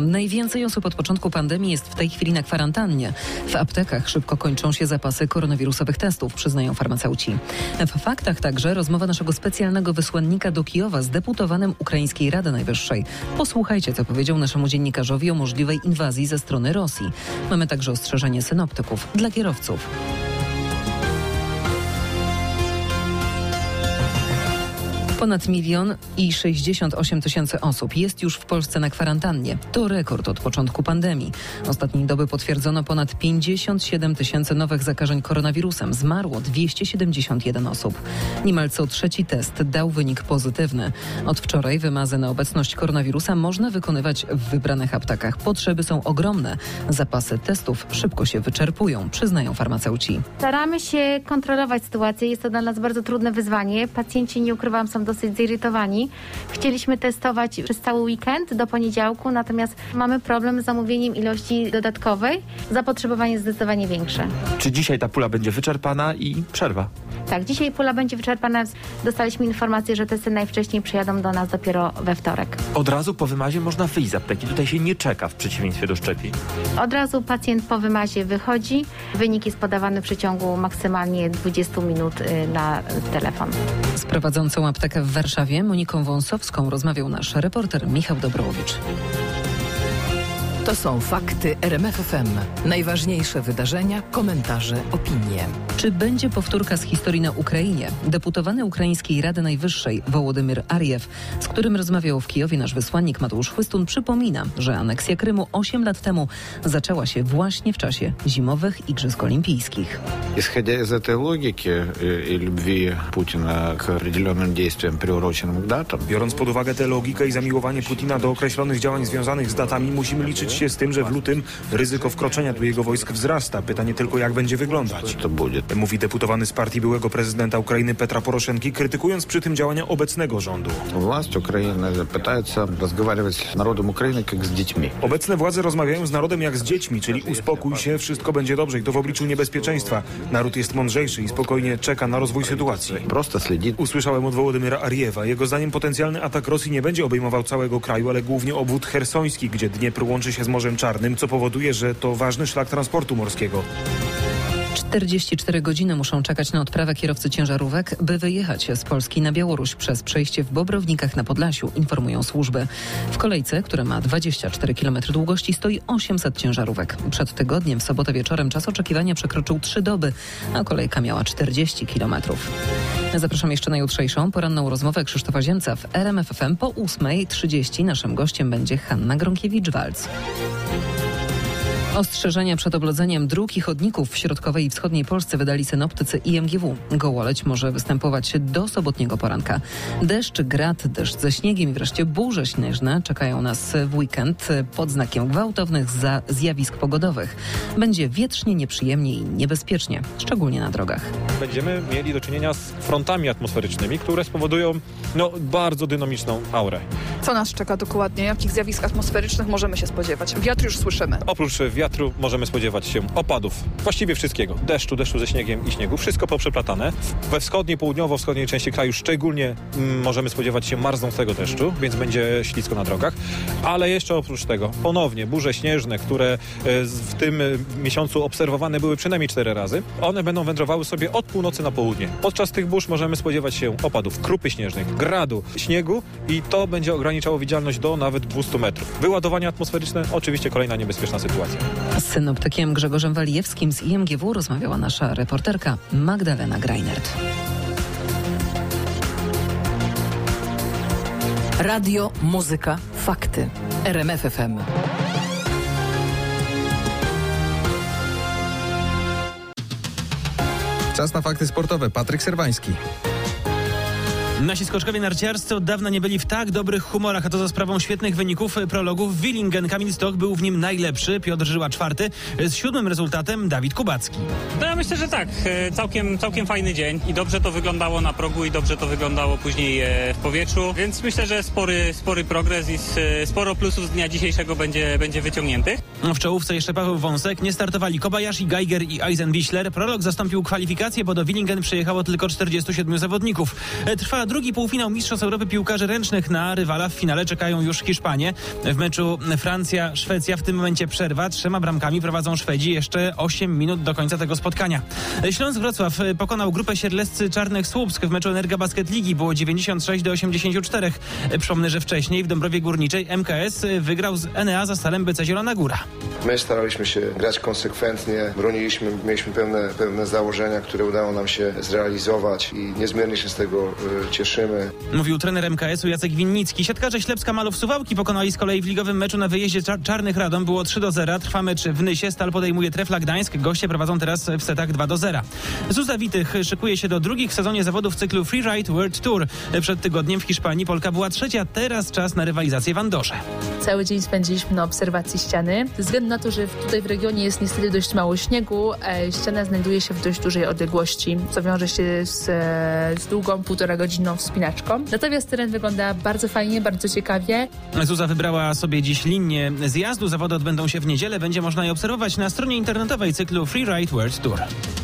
Najwięcej osób od początku pandemii jest w tej chwili na kwarantannie. W aptekach szybko kończą się zapasy koronawirusowych testów, przyznają farmaceuci. W faktach także rozmowa naszego specjalnego wysłannika do Kijowa z deputowanym Ukraińskiej Rady Najwyższej. Posłuchajcie, co powiedział naszemu dziennikarzowi o możliwej inwazji ze strony Rosji. Mamy także ostrzeżenie synoptyków dla kierowców. Ponad 1 068 000 osób jest już w Polsce na kwarantannie. To rekord od początku pandemii. Ostatniej doby potwierdzono ponad 57 000 nowych zakażeń koronawirusem. Zmarło 271 osób. Niemal co trzeci test dał wynik pozytywny. Od wczoraj wymazy na obecność koronawirusa można wykonywać w wybranych aptekach. Potrzeby są ogromne. Zapasy testów szybko się wyczerpują, przyznają farmaceuci. Staramy się kontrolować sytuację. Jest to dla nas bardzo trudne wyzwanie. Pacjenci, nie ukrywam, są dosyć zirytowani. Chcieliśmy testować przez cały weekend do poniedziałku, natomiast mamy problem z zamówieniem ilości dodatkowej. Zapotrzebowanie zdecydowanie większe. Czy dzisiaj ta pula będzie wyczerpana i przerwa? Tak, dzisiaj pula będzie wyczerpana. Dostaliśmy informację, że testy najwcześniej przyjadą do nas dopiero we wtorek. Od razu po wymazie można wyjść z apteki. Tutaj się nie czeka w przeciwieństwie do szczepień. Od razu pacjent po wymazie wychodzi. Wynik jest podawany w przeciągu maksymalnie 20 minut na telefon. Z prowadzącą aptekę w Warszawie Moniką Wąsowską rozmawiał nasz reporter Michał Dobrowicz. To są fakty RMF FM. Najważniejsze wydarzenia, komentarze, opinie. Czy będzie powtórka z historii na Ukrainie? Deputowany Ukraińskiej Rady Najwyższej Wołodymyr Ariew, z którym rozmawiał w Kijowie nasz wysłannik Mateusz Chłystun, przypomina, że aneksja Krymu 8 lat temu zaczęła się właśnie w czasie zimowych Igrzysk Olimpijskich. Исходя из этой логики и любви Путина к определенным действиям, приуроченным к датам. Biorąc pod uwagę tę logikę i zamiłowanie Putina do określonych działań związanych z datami, musimy liczyć się z tym, że w lutym ryzyko wkroczenia tu jego wojsk wzrasta. Pytanie tylko, jak będzie wyglądać. To będzie. Mówi deputowany z partii byłego prezydenta Ukrainy Petra Poroszenki, krytykując przy tym działania obecnego rządu. Власть Украины пытается разговаривать с народом Украины как с детьми. Obecne władze rozmawiają z narodem jak z dziećmi, czyli uspokój się, wszystko będzie dobrze i to w obliczu niebezpieczeństwa. Naród jest mądrzejszy i spokojnie czeka na rozwój sytuacji. Prosto следит. Usłyszałem od Wołodymyra Ariewa. Jego zdaniem potencjalny atak Rosji nie będzie obejmował całego kraju, ale głównie obwód chersoński, gdzie Dniepr łączy się z Morzem Czarnym, co powoduje, że to ważny szlak transportu morskiego. 44 godziny muszą czekać na odprawę kierowcy ciężarówek, by wyjechać z Polski na Białoruś przez przejście w Bobrownikach na Podlasiu, informują służby. W kolejce, która ma 24 km długości, stoi 800 ciężarówek. Przed tygodniem w sobotę wieczorem czas oczekiwania przekroczył 3 doby, a kolejka miała 40 km. Zapraszam jeszcze na jutrzejszą poranną rozmowę Krzysztofa Ziemca w RMF FM po 8:30. Naszym gościem będzie Hanna Gronkiewicz-Walc. Ostrzeżenia przed oblodzeniem dróg i chodników w środkowej i wschodniej Polsce wydali synoptycy IMGW. Gołoleć może występować do sobotniego poranka. Deszcz, grad, deszcz ze śniegiem i wreszcie burze śnieżne czekają nas w weekend pod znakiem gwałtownych zjawisk pogodowych. Będzie wietrznie, nieprzyjemnie i niebezpiecznie, szczególnie na drogach. Będziemy mieli do czynienia z frontami atmosferycznymi, które spowodują bardzo dynamiczną aurę. Co nas czeka dokładnie? Jakich zjawisk atmosferycznych możemy się spodziewać? Wiatr już słyszymy. Oprócz wiatru możemy spodziewać się opadów, właściwie wszystkiego. Deszczu ze śniegiem i śniegu. Wszystko poprzeplatane. We wschodniej, południowo-wschodniej części kraju szczególnie możemy spodziewać się marznącego deszczu, więc będzie ślisko na drogach. Ale jeszcze oprócz tego ponownie burze śnieżne, które w tym miesiącu obserwowane były przynajmniej 4 razy. One będą wędrowały sobie od północy na południe. Podczas tych burz możemy spodziewać się opadów, krupy śnieżnej, gradu, śniegu i to będzie ograniczało widzialność do nawet 200 metrów. Wyładowania atmosferyczne, oczywiście kolejna niebezpieczna sytuacja. Z synoptykiem Grzegorzem Walijewskim z IMGW rozmawiała nasza reporterka Magdalena Greinert. Radio, muzyka, fakty. RMF FM. Czas na fakty sportowe. Patryk Serwański. Nasi skoczkowie narciarscy od dawna nie byli w tak dobrych humorach, a to za sprawą świetnych wyników prologów. Willingen Kamil Stoch był w nim najlepszy, Piotr Żyła 4. Z 7. rezultatem Dawid Kubacki. No ja myślę, że tak. Całkiem fajny dzień i dobrze to wyglądało na progu i dobrze to wyglądało później w powietrzu, więc myślę, że spory progres i sporo plusów z dnia dzisiejszego będzie wyciągniętych. W czołówce jeszcze Paweł Wąsek, nie startowali Kobayashi, Geiger i Eisenbichler. Prolog zastąpił kwalifikacje, bo do Willingen przyjechało tylko 47 zawodników. Trwa drugi półfinał Mistrzostw Europy piłkarzy ręcznych. Na rywala w finale czekają już Hiszpanie. W meczu Francja-Szwecja w tym momencie przerwa. 3 bramkami prowadzą Szwedzi. Jeszcze 8 minut do końca tego spotkania. Śląsk Wrocław pokonał grupę Sierleccy Czarnych Słupsk w meczu Energa Basket Ligi. Było 96-84. Przypomnę, że wcześniej w Dąbrowie Górniczej MKS wygrał z Enea za Stalem BC Zielona Góra. My staraliśmy się grać konsekwentnie, mieliśmy pewne założenia, które udało nam się zrealizować i niezmiernie się z tego cieszymy. Mówił trener MKS-u Jacek Winnicki. Siatkarze Ślepska Malów Suwałki pokonali z kolei w ligowym meczu na wyjeździe Czarnych Radom. Było 3-0. Trwa mecz w Nysie. Stal podejmuje Trefla Gdańsk. Goście prowadzą teraz w setach 2-0. Zuza Witych szykuje się do drugich w sezonie zawodów cyklu Freeride World Tour. Przed tygodniem w Hiszpanii Polka była 3. Teraz czas na rywalizację w Andorze. Cały dzień spędziliśmy na obserwacji ściany. Ze względu na to, że tutaj w regionie jest niestety dość mało śniegu, ściana znajduje się w dość dużej odległości, co wiąże się z długą 1,5-godzinną wspinaczką. Natomiast teren wygląda bardzo fajnie, bardzo ciekawie. Zuza wybrała sobie dziś linię zjazdu. Zawody odbędą się w niedzielę. Będzie można je obserwować na stronie internetowej cyklu Freeride World Tour.